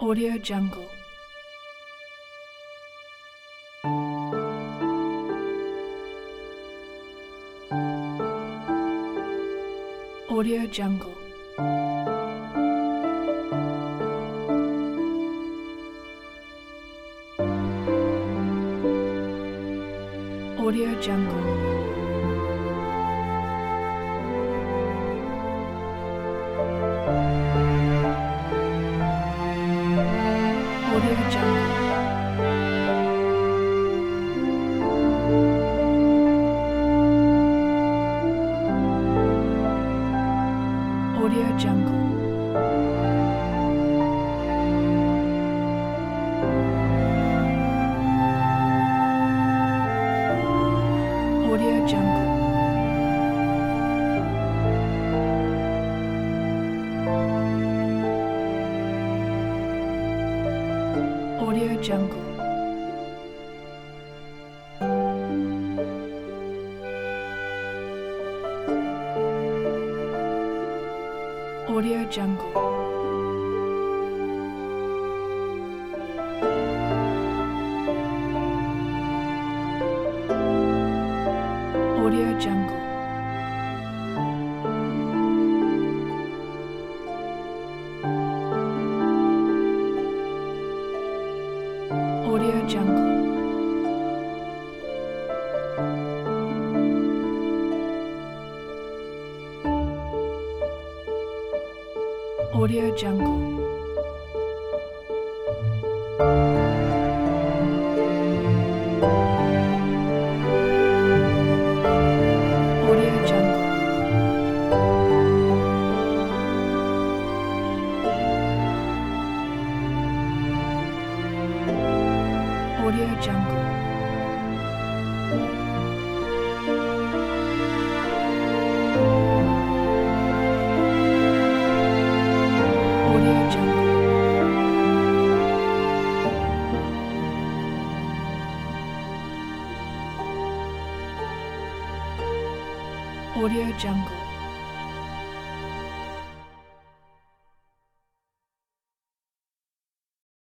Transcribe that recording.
Audio Jungle. Audio Jungle. Audio Jungle. Audio Jungle. Audio Jungle. Audio Jungle. Audio Jungle. Audio Jungle. Audio Jungle. Audio Jungle. Audio Jungle. Audio Jungle. Audio Jungle. Audio Jungle. Audio Jungle.